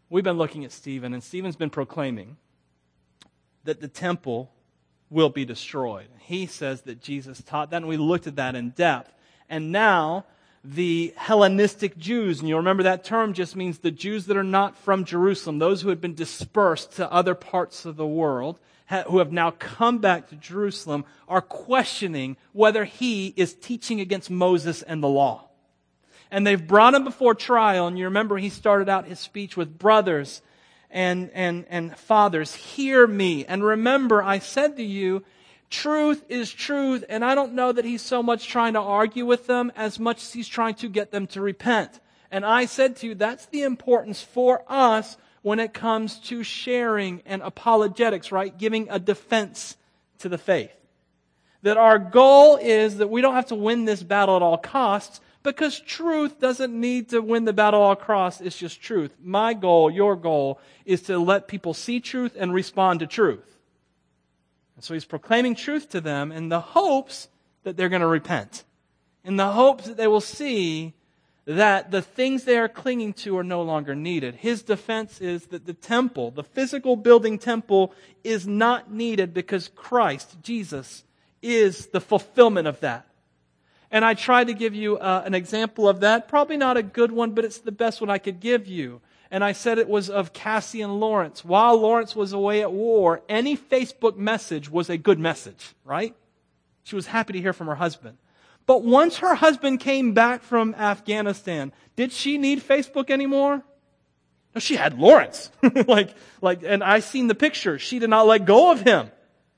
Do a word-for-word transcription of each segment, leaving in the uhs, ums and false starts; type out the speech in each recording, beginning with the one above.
we've been looking at Stephen, and Stephen's been proclaiming that the temple will be destroyed. He says that Jesus taught that, and we looked at that in depth. And now, the Hellenistic Jews, and you'll remember that term just means the Jews that are not from Jerusalem, those who had been dispersed to other parts of the world, who have now come back to Jerusalem, are questioning whether he is teaching against Moses and the law. And they've brought him before trial, and you remember he started out his speech with, brothers and, and, and fathers, hear me. And remember, I said to you, truth is truth, and I don't know that he's so much trying to argue with them as much as he's trying to get them to repent. And I said to you, that's the importance for us when it comes to sharing and apologetics, right? Giving a defense to the faith. That our goal is that we don't have to win this battle at all costs, because truth doesn't need to win the battle at all costs. It's just truth. My goal, your goal, is to let people see truth and respond to truth. And so he's proclaiming truth to them in the hopes that they're going to repent. In the hopes that they will see that the things they are clinging to are no longer needed. His defense is that the temple, the physical building temple, is not needed because Christ, Jesus, is the fulfillment of that. And I tried to give you uh, an example of that. Probably not a good one, but it's the best one I could give you. And I said it was of Cassie and Lawrence. While Lawrence was away at war, any Facebook message was a good message, right? She was happy to hear from her husband. But once her husband came back from Afghanistan, did she need Facebook anymore? No, she had Lawrence. like, like, and I seen the picture. She did not let go of him.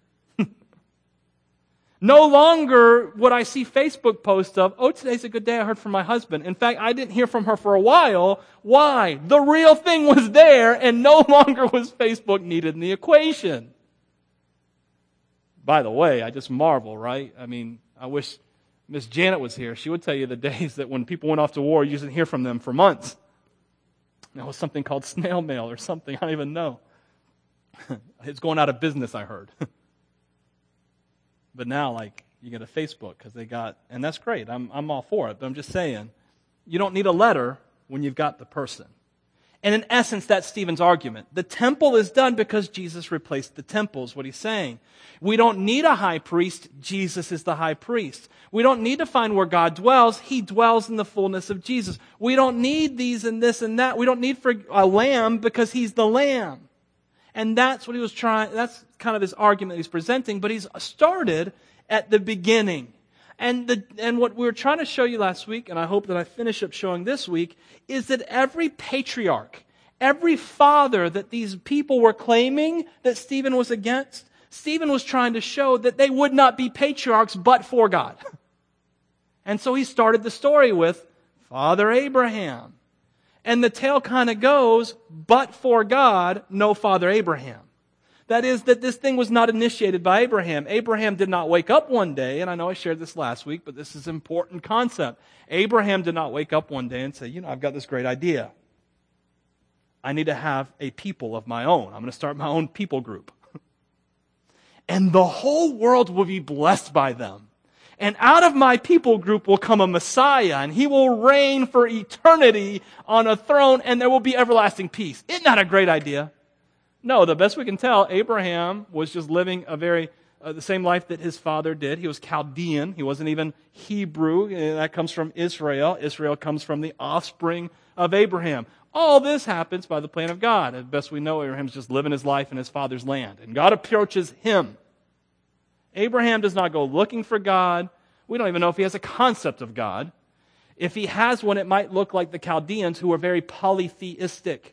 No longer would I see Facebook posts of, oh, today's a good day, I heard from my husband. In fact, I didn't hear from her for a while. Why? The real thing was there, and no longer was Facebook needed in the equation. By the way, I just marvel, right? I mean, I wish Miss Janet was here. She would tell you the days that when people went off to war, you didn't hear from them for months. There was something called snail mail or something, I don't even know. It's going out of business, I heard. But now, like, you get a Facebook because they got, and that's great. I'm I'm all for it. But I'm just saying, you don't need a letter when you've got the person. And in essence, that's Stephen's argument. The temple is done because Jesus replaced the temple, is what he's saying. We don't need a high priest. Jesus is the high priest. We don't need to find where God dwells. He dwells in the fullness of Jesus. We don't need these and this and that. We don't need for a lamb because he's the lamb. And that's what he was trying, that's kind of his argument he's presenting, but he's started at the beginning. And the and what we were trying to show you last week, and I hope that I finish up showing this week, is that every patriarch, every father that these people were claiming that Stephen was against, Stephen was trying to show that they would not be patriarchs but for God. And so he started the story with Father Abraham. And the tale kind of goes, but for God, no Father Abraham. That is, that this thing was not initiated by Abraham. Abraham did not wake up one day, and I know I shared this last week, but this is an important concept. Abraham did not wake up one day and say, you know, I've got this great idea. I need to have a people of my own. I'm going to start my own people group. And the whole world will be blessed by them. And out of my people group will come a Messiah, and he will reign for eternity on a throne, and there will be everlasting peace. Isn't that a great idea? No, the best we can tell, Abraham was just living a very uh, the same life that his father did. He was Chaldean. He wasn't even Hebrew. And that comes from Israel. Israel comes from the offspring of Abraham. All this happens by the plan of God. As best we know, Abraham's just living his life in his father's land. And God approaches him. Abraham does not go looking for God. We don't even know if he has a concept of God. If he has one, it might look like the Chaldeans, who were very polytheistic.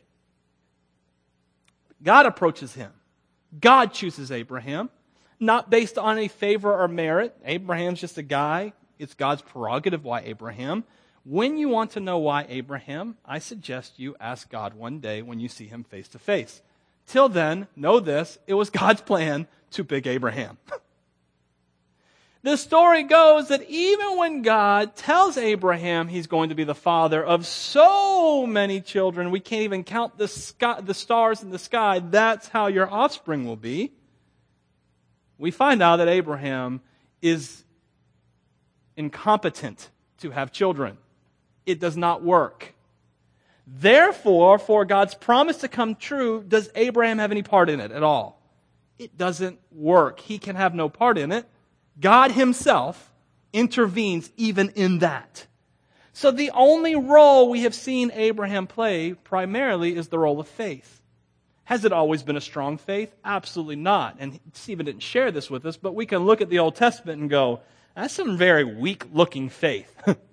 God approaches him. God chooses Abraham, not based on any favor or merit. Abraham's just a guy. It's God's prerogative why Abraham. When you want to know why Abraham, I suggest you ask God one day when you see him face to face. Till then, know this, it was God's plan to pick Abraham. The story goes that even when God tells Abraham he's going to be the father of so many children, we can't even count the sky, the stars in the sky, that's how your offspring will be. We find out that Abraham is incompetent to have children. It does not work. Therefore, for God's promise to come true, does Abraham have any part in it at all? It doesn't work. He can have no part in it. God himself intervenes even in that. So the only role we have seen Abraham play primarily is the role of faith. Has it always been a strong faith? Absolutely not. And Stephen didn't share this with us, but we can look at the Old Testament and go, that's some very weak-looking faith.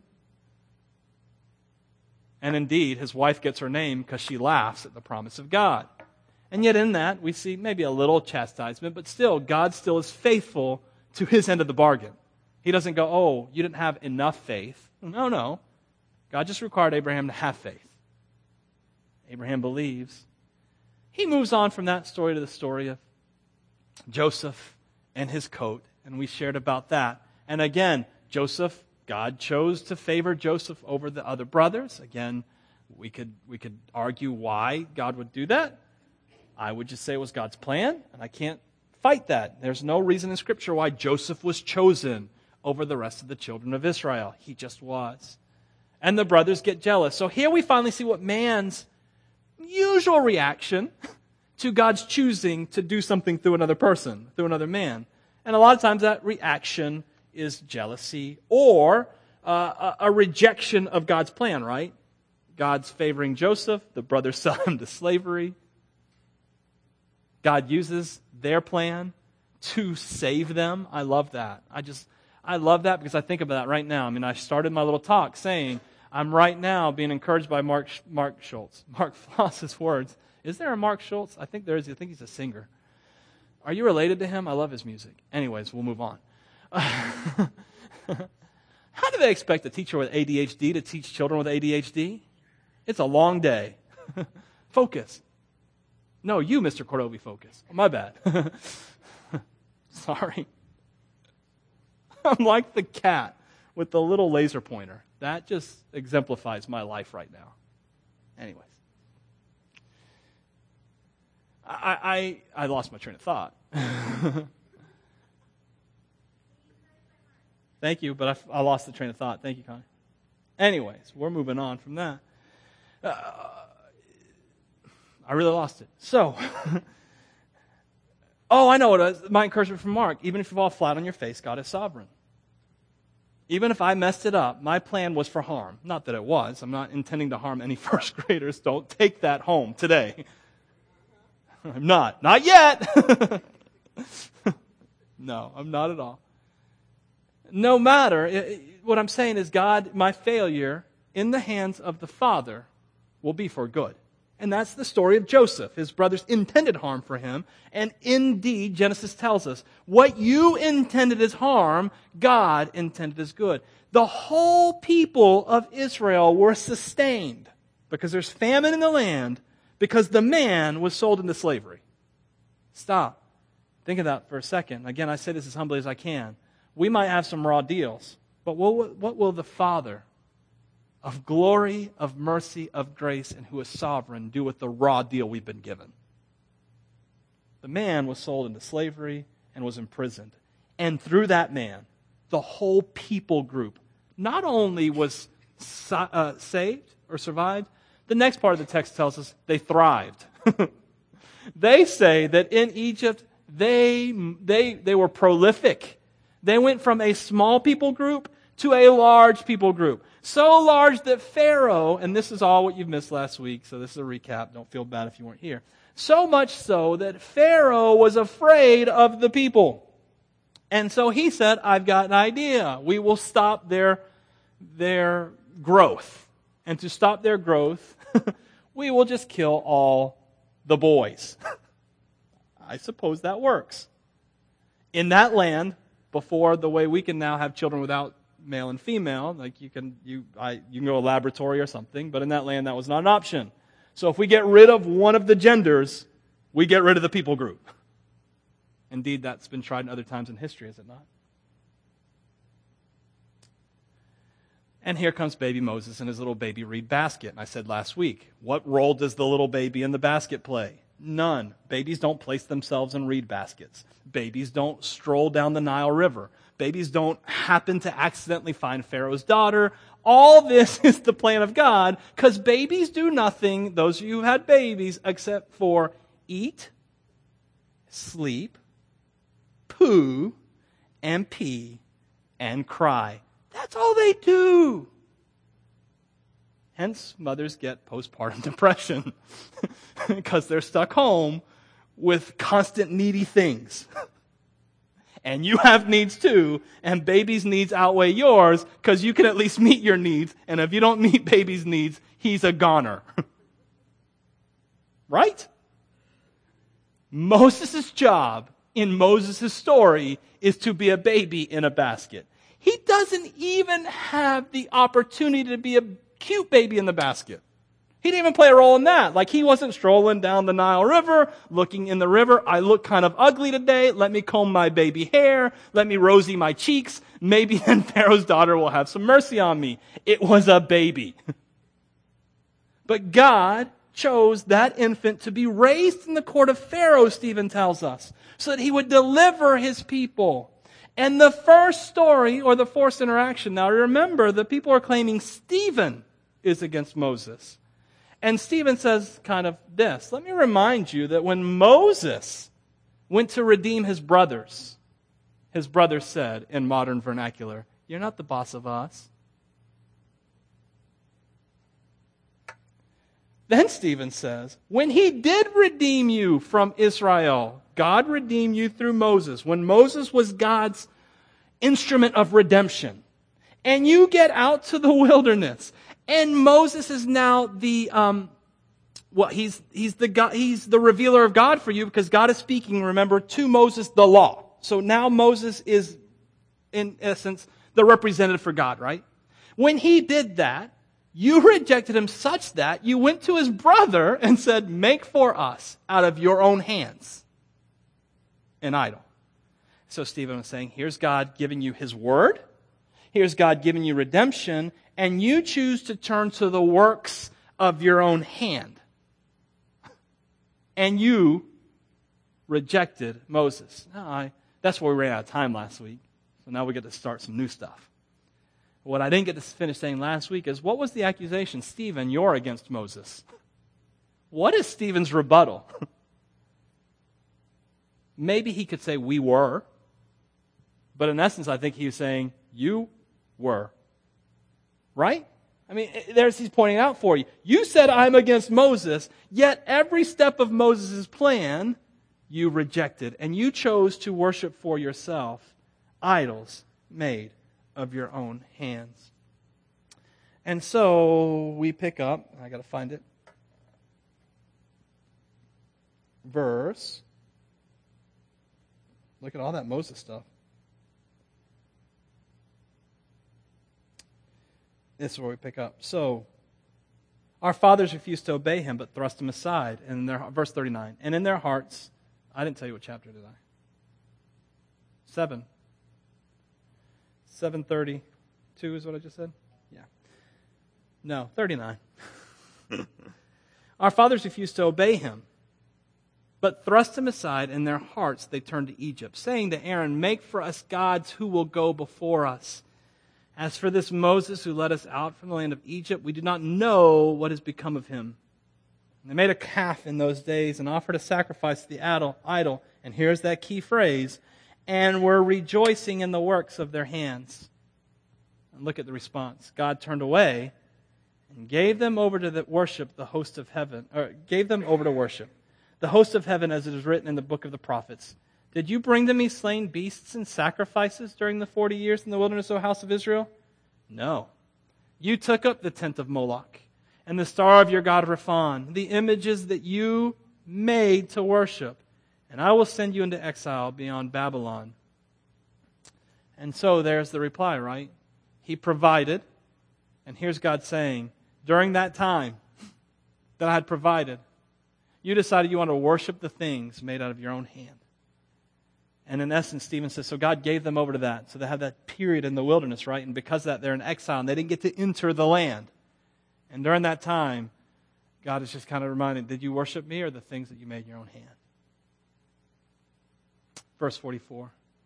And indeed, his wife gets her name because she laughs at the promise of God. And yet in that, we see maybe a little chastisement, but still, God still is faithful to his end of the bargain. He doesn't go, oh, you didn't have enough faith. No, no. God just required Abraham to have faith. Abraham believes. He moves on from that story to the story of Joseph and his coat, and we shared about that. And again, Joseph, God chose to favor Joseph over the other brothers. Again, we could we could argue why God would do that. I would just say it was God's plan, and I can't fight that. There's no reason in Scripture why Joseph was chosen over the rest of the children of Israel. He just was. And the brothers get jealous. So here we finally see what man's usual reaction to God's choosing to do something through another person, through another man. And a lot of times that reaction is jealousy or uh, a, a rejection of God's plan, right? God's favoring Joseph, the brothers sell him to slavery. God uses their plan to save them. I love that. I just, I love that because I think about that right now. I mean, I started my little talk saying, I'm right now being encouraged by Mark Mark Schultz. Mark Floss's words. Is there a Mark Schultz? I think there is. I think he's a singer. Are you related to him? I love his music. Anyways, we'll move on. How do they expect a teacher with A D H D to teach children with A D H D? It's a long day. Focus. No, you, Mister Cordovi, focus. Oh, my bad. Sorry. I'm like the cat with the little laser pointer. That just exemplifies my life right now. Anyways. I, I, I lost my train of thought. Thank you, but I, I lost the train of thought. Thank you, Connie. Anyways, we're moving on from that. Uh, I really lost it. So, oh, I know what it is. My encouragement from Mark. Even if you fall flat on your face, God is sovereign. Even if I messed it up, my plan was for harm. Not that it was. I'm not intending to harm any first graders. Don't take that home today. I'm not. Not yet. No, I'm not at all. No matter, what I'm saying is God, my failure in the hands of the Father will be for good. And that's the story of Joseph. His brothers intended harm for him. And indeed, Genesis tells us, what you intended as harm, God intended as good. The whole people of Israel were sustained because there's famine in the land because the man was sold into slavery. Stop. Think of that for a second. Again, I say this as humbly as I can. We might have some raw deals, but what, what will the Father of glory, of mercy, of grace, and who is sovereign do with the raw deal we've been given? The man was sold into slavery and was imprisoned. And through that man, the whole people group not only was uh, saved or survived, the next part of the text tells us they thrived. They say that in Egypt, they, they, they were prolific. They went from a small people group to a large people group. So large that Pharaoh, and this is all what you've missed last week, so this is a recap. Don't feel bad if you weren't here. So much so that Pharaoh was afraid of the people. And so he said, I've got an idea. We will stop their, their growth. And to stop their growth, we will just kill all the boys. I suppose that works. In that land, before the way we can now have children without male and female, like you can you I you can go to a laboratory or something, but in that land that was not an option. So if we get rid of one of the genders, we get rid of the people group. Indeed, that's been tried in other times in history, is it not? And here comes baby Moses and his little baby reed basket. And I said last week, what role does the little baby in the basket play? None. Babies don't place themselves in reed baskets. Babies don't stroll down the Nile River. Babies don't happen to accidentally find Pharaoh's daughter. All this is the plan of God, because babies do nothing, those of you who had babies, except for eat, sleep, poo, and pee, and cry. That's all they do. Hence, mothers get postpartum depression because they're stuck home with constant needy things. And you have needs too, and baby's needs outweigh yours because you can at least meet your needs, and if you don't meet baby's needs, he's a goner. Right? Moses' job in Moses' story is to be a baby in a basket. He doesn't even have the opportunity to be a cute baby in the basket. He didn't even play a role in that. Like, he wasn't strolling down the Nile River, looking in the river. I look kind of ugly today. Let me comb my baby hair. Let me rosy my cheeks. Maybe then Pharaoh's daughter will have some mercy on me. It was a baby. But God chose that infant to be raised in the court of Pharaoh, Stephen tells us, so that he would deliver his people. And the first story, or the forced interaction, now remember, the people are claiming Stephen is against Moses. And Stephen says kind of this, let me remind you that when Moses went to redeem his brothers, his brothers said in modern vernacular, "You're not the boss of us." Then Stephen says, when he did redeem you from Israel, God redeemed you through Moses, when Moses was God's instrument of redemption, and you get out to the wilderness, and Moses is now the um, well, he's he's the God, he's the revealer of God for you, because God is speaking, remember, to Moses the law. So now Moses is, in essence, the representative for God, right? When he did that, you rejected him such that you went to his brother and said, "Make for us out of your own hands an idol." So Stephen was saying, here's God giving you his word. Here's God giving you redemption. And you choose to turn to the works of your own hand. And you rejected Moses. No, I, that's where we ran out of time last week. So now we get to start some new stuff. What I didn't get to finish saying last week is, what was the accusation? Stephen, you're against Moses. What is Stephen's rebuttal? Maybe he could say, we were. But in essence, I think he was saying, you were. Right? I mean, there's he's pointing out for you. You said I'm against Moses, yet every step of Moses' plan you rejected. And you chose to worship for yourself idols made of your own hands. And so we pick up, I got to find it, verse. Look at all that Moses stuff. This is where we pick up. So, our fathers refused to obey him, but thrust him aside. And in their, verse thirty-nine, and in their hearts, I didn't tell you what chapter, did I? Seven. seven thirty-two is what I just said? Yeah. No, thirty-nine. Our fathers refused to obey him, but thrust him aside. In their hearts they turned to Egypt, saying to Aaron, "Make for us gods who will go before us. As for this Moses who led us out from the land of Egypt, we do not know what has become of him." And they made a calf in those days and offered a sacrifice to the idol. And here's that key phrase, "and were rejoicing in the works of their hands." And look at the response. God turned away and gave them over to the worship the host of heaven, or gave them over to worship the host of heaven, as it is written in the book of the prophets. "Did you bring to me slain beasts and sacrifices during the forty years in the wilderness, O house of Israel? No. You took up the tent of Moloch and the star of your god Rephan, the images that you made to worship, and I will send you into exile beyond Babylon." And so there's the reply, right? He provided, and here's God saying, during that time that I had provided, you decided you want to worship the things made out of your own hand. And in essence, Stephen says, so God gave them over to that. So they have that period in the wilderness, right? And because of that, they're in exile, and they didn't get to enter the land. And during that time, God is just kind of reminding, did you worship me or the things that you made in your own hand? Verse forty-four.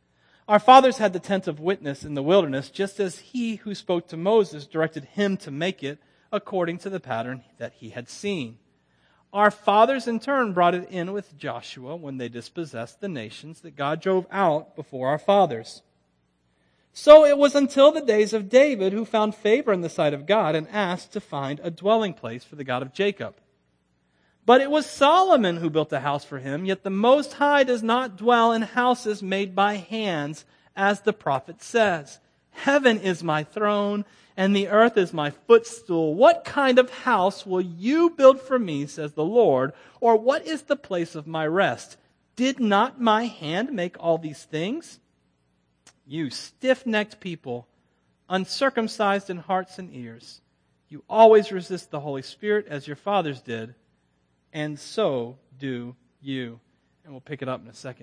Our fathers had the tent of witness in the wilderness, just as he who spoke to Moses directed him to make it according to the pattern that he had seen. Our fathers in turn brought it in with Joshua when they dispossessed the nations that God drove out before our fathers. So it was until the days of David, who found favor in the sight of God and asked to find a dwelling place for the God of Jacob. But it was Solomon who built a house for him, yet the Most High does not dwell in houses made by hands, as the prophet says, "Heaven is my throne, and the earth is my footstool. What kind of house will you build for me, says the Lord, or what is the place of my rest? Did not my hand make all these things? You stiff-necked people, uncircumcised in hearts and ears, you always resist the Holy Spirit as your fathers did, and so do you." And we'll pick it up in a second.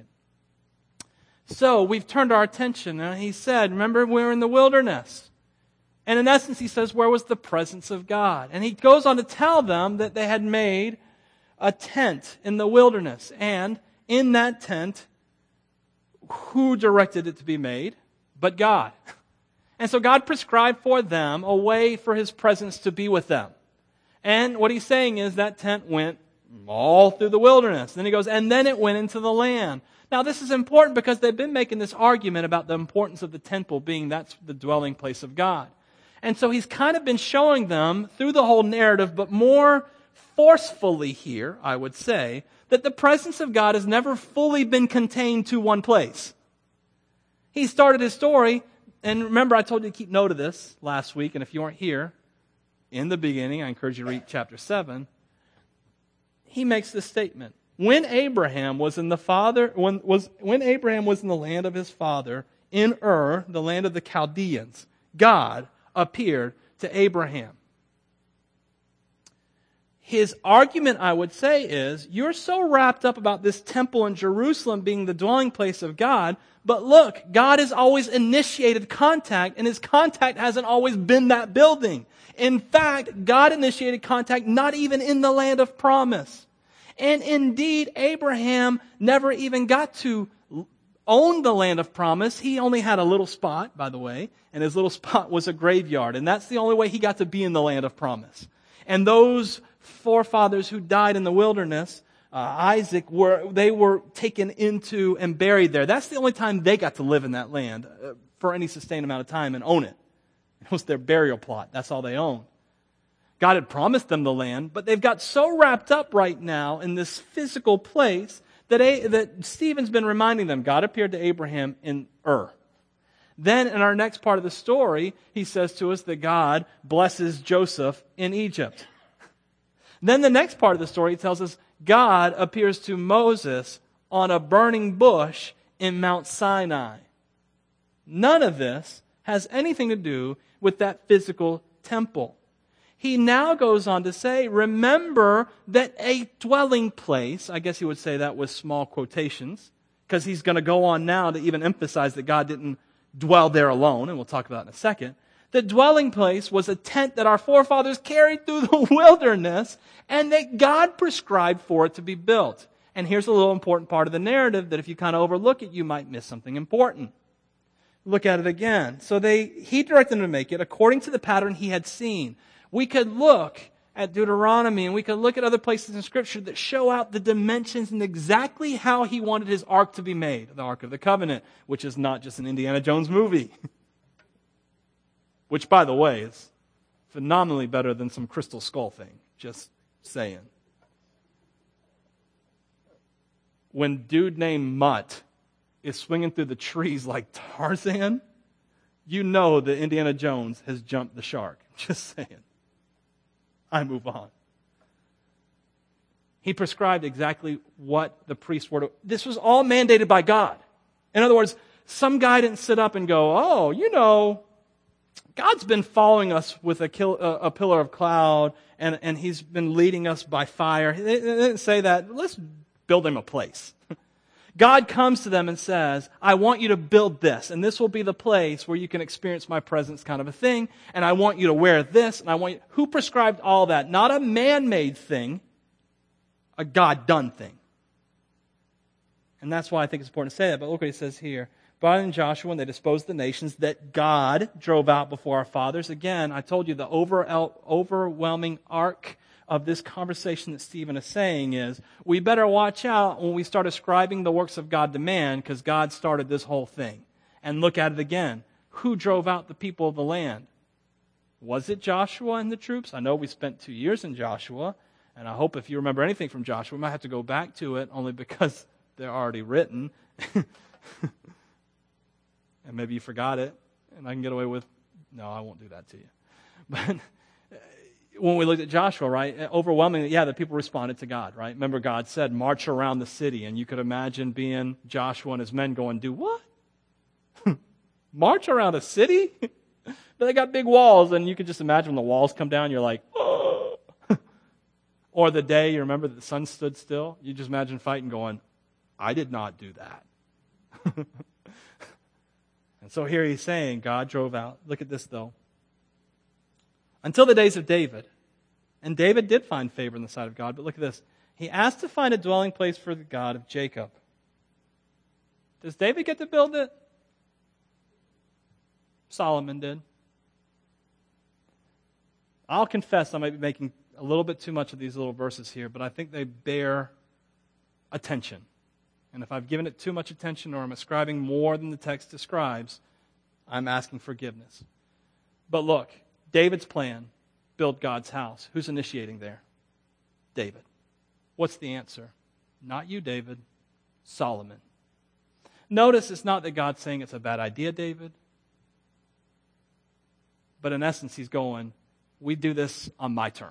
So we've turned our attention, and he said, remember, we're in the wilderness. And in essence, he says, where was the presence of God? And he goes on to tell them that they had made a tent in the wilderness. And in that tent, who directed it to be made? But God. And so God prescribed for them a way for His presence to be with them. And what he's saying is that tent went all through the wilderness. Then he goes, and then it went into the land. Now this is important because they've been making this argument about the importance of the temple being that's the dwelling place of God. And so he's kind of been showing them through the whole narrative, but more forcefully here, I would say, that the presence of God has never fully been contained to one place. He started his story, and remember I told you to keep note of this last week, and if you weren't here, in the beginning, I encourage you to read chapter seven, he makes this statement. When Abraham was in the father, when was when Abraham was in the land of his father, in Ur, the land of the Chaldeans, God appeared to Abraham. His argument, I would say, is, you're so wrapped up about this temple in Jerusalem being the dwelling place of God, but look, God has always initiated contact, and His contact hasn't always been that building. In fact, God initiated contact not even in the land of promise. And indeed, Abraham never even got to own the land of promise. He only had a little spot, by the way, and his little spot was a graveyard, and that's the only way he got to be in the land of promise. And those forefathers who died in the wilderness, uh, Isaac, were they were taken into and buried there. That's the only time they got to live in that land uh, for any sustained amount of time and own it. It was their burial plot. That's all they owned. God had promised them the land, but they've got so wrapped up right now in this physical place that, A, that Stephen's been reminding them, God appeared to Abraham in Ur. Then in our next part of the story, he says to us that God blesses Joseph in Egypt. Then the next part of the story tells us God appears to Moses on a burning bush in Mount Sinai. None of this has anything to do with that physical temple. He now goes on to say, remember that a dwelling place, I guess he would say that with small quotations, because he's going to go on now to even emphasize that God didn't dwell there alone, and we'll talk about that in a second. The dwelling place was a tent that our forefathers carried through the wilderness, and that God prescribed for it to be built. And here's a little important part of the narrative that if you kind of overlook it, you might miss something important. Look at it again. So they he directed them to make it according to the pattern he had seen. We could look at Deuteronomy and we could look at other places in Scripture that show out the dimensions and exactly how he wanted his ark to be made. The Ark of the Covenant, which is not just an Indiana Jones movie. Which, by the way, is phenomenally better than some Crystal Skull thing. Just saying. When dude named Mutt is swinging through the trees like Tarzan, you know that Indiana Jones has jumped the shark. Just saying. I move on. He prescribed exactly what the priests were to. This was all mandated by God. In other words, some guy didn't sit up and go, oh, you know, God's been following us with a, kill, a, a pillar of cloud, and, and He's been leading us by fire. They, they didn't say that. Let's build Him a place. God comes to them and says, I want you to build this, and this will be the place where you can experience my presence kind of a thing, and I want you to wear this, and I want you... Who prescribed all that? Not a man-made thing, a God-done thing. And that's why I think it's important to say that, but look what he says here. brought in Joshua, and they disposed the nations that God drove out before our fathers. Again, I told you the over, overwhelming arc of this conversation that Stephen is saying is, we better watch out when we start ascribing the works of God to man, because God started this whole thing. And look at it again. Who drove out the people of the land? Was it Joshua and the troops? I know we spent two years in Joshua, and I hope if you remember anything from Joshua, we might have to go back to it, only because they're already written. And maybe you forgot it, and I can get away with, no, I won't do that to you. But when we looked at Joshua, right, overwhelmingly, yeah, the people responded to God, right? Remember, God said, march around the city, and you could imagine being Joshua and his men going, do what? March around a city? But they got big walls, and you could just imagine when the walls come down, you're like, oh. Or the day, you remember that the sun stood still? You just imagine fighting going, I did not do that. And so here he's saying, God drove out. Look at this, though. Until the days of David. And David did find favor in the sight of God, but look at this. He asked to find a dwelling place for the God of Jacob. Does David get to build it? Solomon did. I'll confess I might be making a little bit too much of these little verses here, but I think they bear attention. And if I've given it too much attention or I'm ascribing more than the text describes, I'm asking forgiveness. But look, David's plan, build God's house. Who's initiating there? David. What's the answer? Not you, David. Solomon. Notice it's not that God's saying it's a bad idea, David. But in essence, he's going, we do this on my term.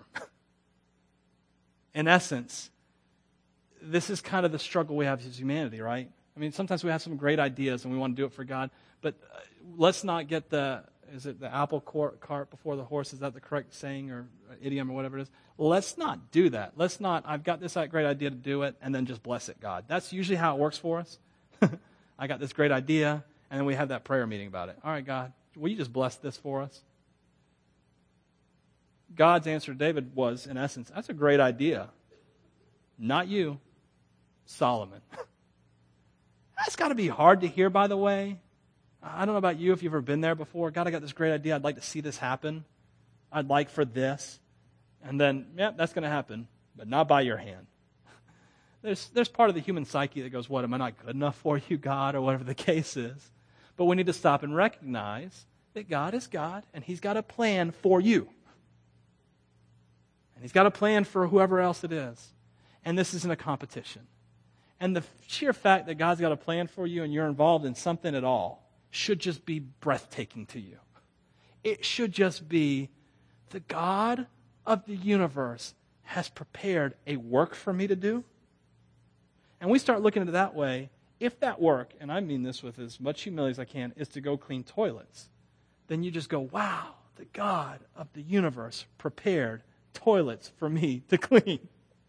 In essence, this is kind of the struggle we have as humanity, right? I mean, sometimes we have some great ideas and we want to do it for God, but let's not get the, is it the apple cart before the horse? Is that the correct saying or idiom or whatever it is? Let's not do that. Let's not, I've got this great idea to do it, and then just bless it, God. That's usually how it works for us. I got this great idea, and then we have that prayer meeting about it. All right, God, will you just bless this for us? God's answer to David was, in essence, that's a great idea. Not you, Solomon. That's got to be hard to hear, by the way. I don't know about you if you've ever been there before. God, I got this great idea. I'd like to see this happen. I'd like for this. And then, yeah, that's going to happen, but not by your hand. There's, there's part of the human psyche that goes, what, am I not good enough for you, God, or whatever the case is? But we need to stop and recognize that God is God, and He's got a plan for you. And He's got a plan for whoever else it is. And this isn't a competition. And the sheer fact that God's got a plan for you and you're involved in something at all should just be breathtaking to you. It should just be, the God of the universe has prepared a work for me to do. And we start looking at it that way. If that work, and I mean this with as much humility as I can, is to go clean toilets, then you just go, wow, the God of the universe prepared toilets for me to clean.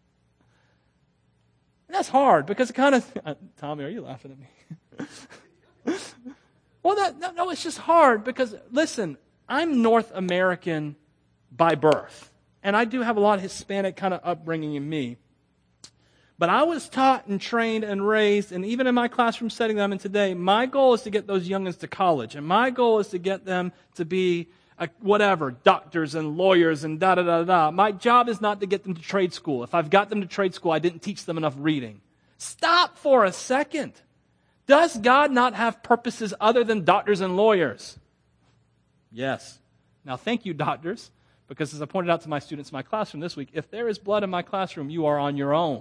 And that's hard because it kind of, uh, Tommy, are you laughing at me? Well, that, no, no, it's just hard because, listen, I'm North American by birth. And I do have a lot of Hispanic kind of upbringing in me. But I was taught and trained and raised, and even in my classroom setting that I'm in today, my goal is to get those youngins to college. And my goal is to get them to be a, whatever, doctors and lawyers and da-da-da-da. My job is not to get them to trade school. If I've got them to trade school, I didn't teach them enough reading. Stop for a second. Does God not have purposes other than doctors and lawyers? Yes. Now, thank you, doctors, because as I pointed out to my students in my classroom this week, if there is blood in my classroom, you are on your own.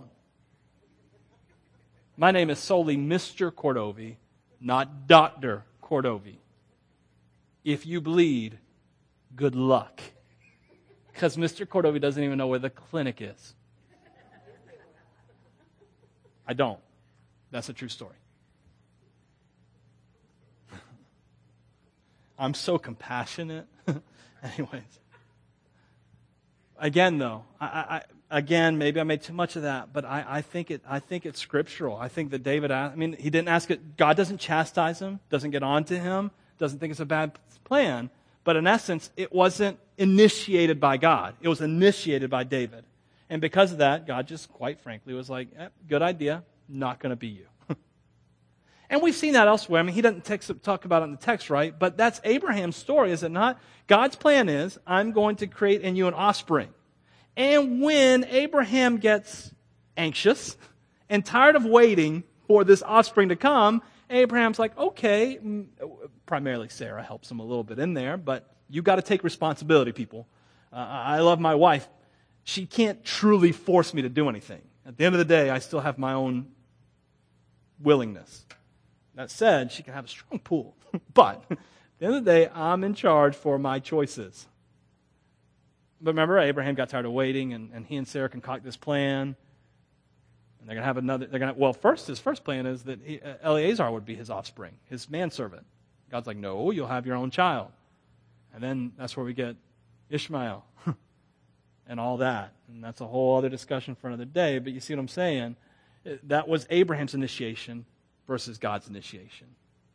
My name is solely Mister Cordovi, not Doctor Cordovi. If you bleed, good luck. Because Mister Cordovi doesn't even know where the clinic is. I don't. That's a true story. I'm so compassionate. Anyways. Again, though, I, I, again, maybe I made too much of that, but I, I think it. I think it's scriptural. I think that David. I mean, he didn't ask it. God doesn't chastise him. Doesn't get on to him. Doesn't think it's a bad plan. But in essence, it wasn't initiated by God. It was initiated by David, and because of that, God just, quite frankly, was like, eh, "Good idea. Not going to be you." And we've seen that elsewhere. I mean, he doesn't text, talk about it in the text, right? But that's Abraham's story, is it not? God's plan is, I'm going to create in you an offspring. And when Abraham gets anxious and tired of waiting for this offspring to come, Abraham's like, okay, primarily Sarah helps him a little bit in there, but you got to take responsibility, people. Uh, I love my wife. She can't truly force me to do anything. At the end of the day, I still have my own willingness. That said, she can have a strong pull. But at the end of the day, I'm in charge for my choices. But remember, Abraham got tired of waiting, and, and he and Sarah concoct this plan. And they're going to have another, they're going to, well, first, his first plan is that he, uh, Eleazar would be his offspring, his manservant. God's like, no, you'll have your own child. And then that's where we get Ishmael and all that. And that's a whole other discussion for another day. But you see what I'm saying? That was Abraham's initiation versus God's initiation.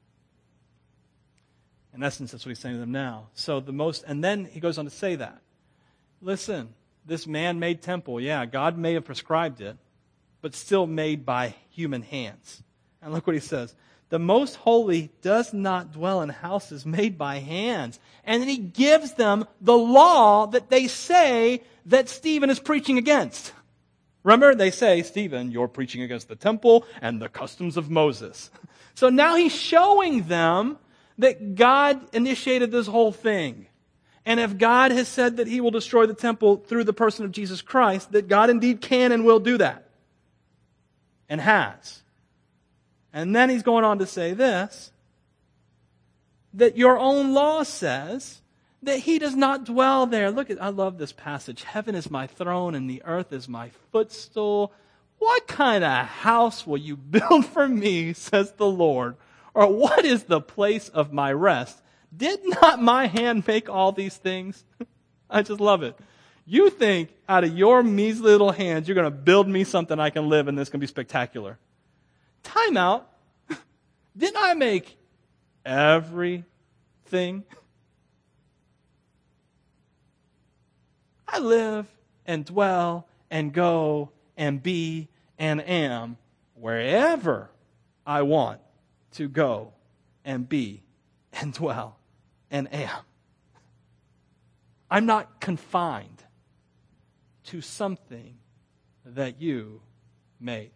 In essence, that's what he's saying to them now. So the most, and then he goes on to say that. Listen, this man-made temple, yeah, God may have prescribed it, but still made by human hands. And look what he says. The most holy does not dwell in houses made by hands. And then he gives them the law that they say that Stephen is preaching against. Remember, they say, Stephen, you're preaching against the temple and the customs of Moses. So now he's showing them that God initiated this whole thing. And if God has said that he will destroy the temple through the person of Jesus Christ, that God indeed can and will do that. And has. And then he's going on to say this, that your own law says that he does not dwell there. Look at, I love this passage. Heaven is my throne and the earth is my footstool. What kind of house will you build for me, says the Lord? Or what is the place of my rest? Did not my hand make all these things? I just love it. You think out of your measly little hands, you're going to build me something I can live in that's going to be spectacular. Time out. Didn't I make everything? I live and dwell and go and be and am wherever I want to go and be and dwell and am. I'm not confined to something that you made.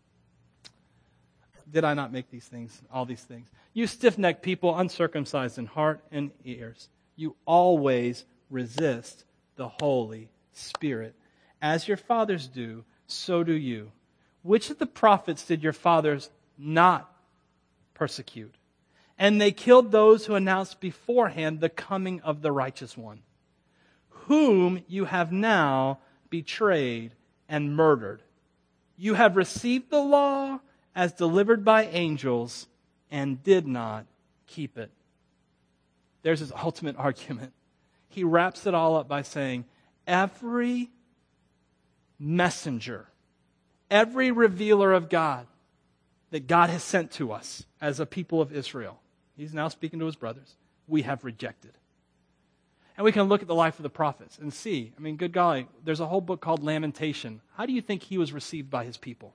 Did I not make these things, all these things? You stiff-necked people, uncircumcised in heart and ears, you always resist the Holy Spirit. As your fathers do, so do you. Which of the prophets did your fathers not persecute? And they killed those who announced beforehand the coming of the righteous one, whom you have now betrayed and murdered. You have received the law as delivered by angels and did not keep it. There's his ultimate argument. He wraps it all up by saying, every messenger, every revealer of God that God has sent to us as a people of Israel, he's now speaking to his brothers, we have rejected. And we can look at the life of the prophets and see, I mean, good golly, there's a whole book called Lamentation. How do you think he was received by his people?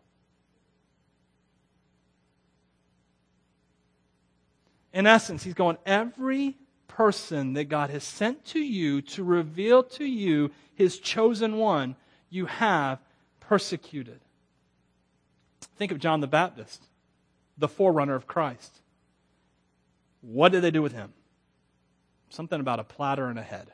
In essence, he's going, every person that God has sent to you to reveal to you his chosen one, you have persecuted. Think of John the Baptist, the forerunner of Christ. What did they do with him? Something about a platter and a head.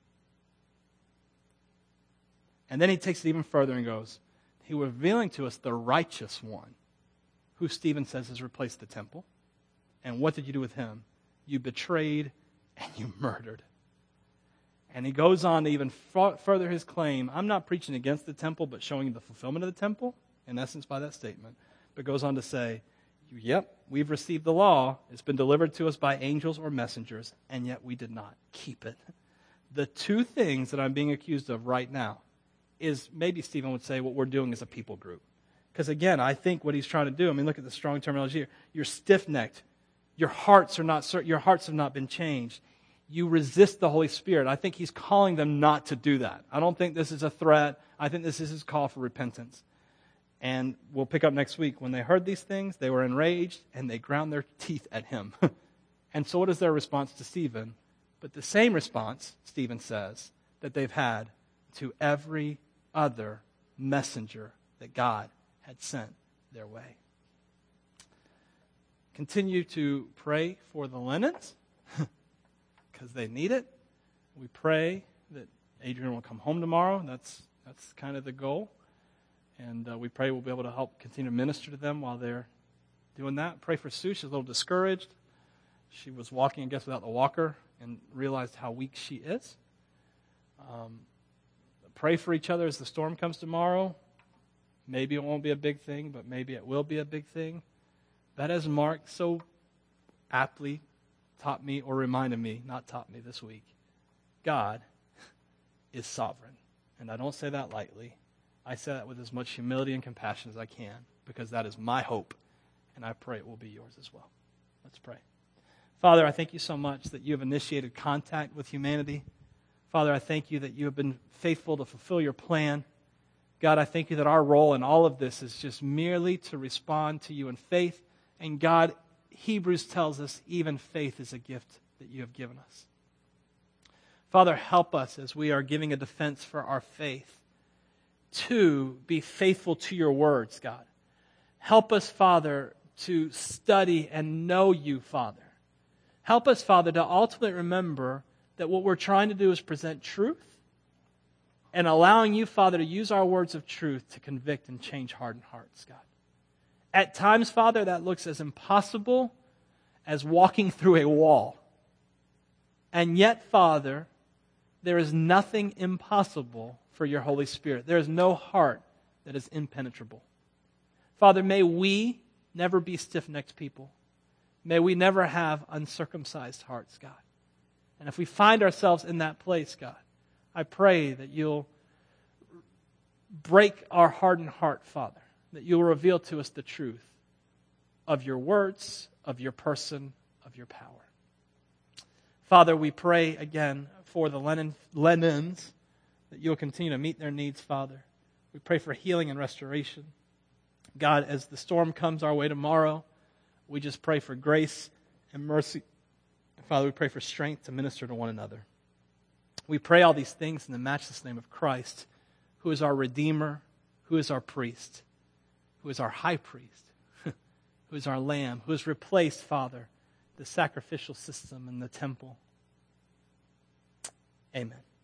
And then he takes it even further and goes, he was revealing to us the righteous one, who Stephen says has replaced the temple. And what did you do with him? You betrayed and you murdered. And he goes on to even f- further his claim. I'm not preaching against the temple, but showing you the fulfillment of the temple, in essence, by that statement. But goes on to say, yep, we've received the law. It's been delivered to us by angels or messengers, and yet we did not keep it. The two things that I'm being accused of right now is, maybe Stephen would say, what we're doing as a people group. Because again, I think what he's trying to do, I mean, look at the strong terminology here. You're stiff-necked. Your hearts are not, your hearts have not been changed. You resist the Holy Spirit. I think he's calling them not to do that. I don't think this is a threat. I think this is his call for repentance. And we'll pick up next week. When they heard these things, they were enraged, and they ground their teeth at him. And so what is their response to Stephen? But the same response, Stephen says, that they've had to every other messenger that God had sent their way. Continue to pray for the Lennons, because they need it. We pray that Adrian will come home tomorrow. That's that's kind of the goal. And uh, we pray we'll be able to help continue to minister to them while they're doing that. Pray for Sue. She's a little discouraged. She was walking, I guess, without the walker and realized how weak she is. Um, pray for each other as the storm comes tomorrow. Maybe it won't be a big thing, but maybe it will be a big thing. That, as Mark so aptly taught me, or reminded me, not taught me this week, God is sovereign. And I don't say that lightly. I say that with as much humility and compassion as I can, because that is my hope, and I pray it will be yours as well. Let's pray. Father, I thank you so much that you have initiated contact with humanity. Father, I thank you that you have been faithful to fulfill your plan. God, I thank you that our role in all of this is just merely to respond to you in faith. And God, Hebrews tells us even faith is a gift that you have given us. Father, help us as we are giving a defense for our faith to be faithful to your words, God. Help us, Father, to study and know you, Father. Help us, Father, to ultimately remember that what we're trying to do is present truth, and allowing you, Father, to use our words of truth to convict and change hardened hearts, God. At times, Father, that looks as impossible as walking through a wall. And yet, Father, there is nothing impossible for your Holy Spirit. There is no heart that is impenetrable. Father, may we never be stiff-necked people. May we never have uncircumcised hearts, God. And if we find ourselves in that place, God, I pray that you'll break our hardened heart, Father, that you'll reveal to us the truth of your words, of your person, of your power. Father, we pray again for the Lennon, Lennons, that you'll continue to meet their needs, Father. We pray for healing and restoration. God, as the storm comes our way tomorrow, we just pray for grace and mercy. Father, we pray for strength to minister to one another. We pray all these things in the matchless name of Christ, who is our Redeemer, who is our priest, who is our high priest, who is our Lamb, who has replaced, Father, the sacrificial system in the temple. Amen.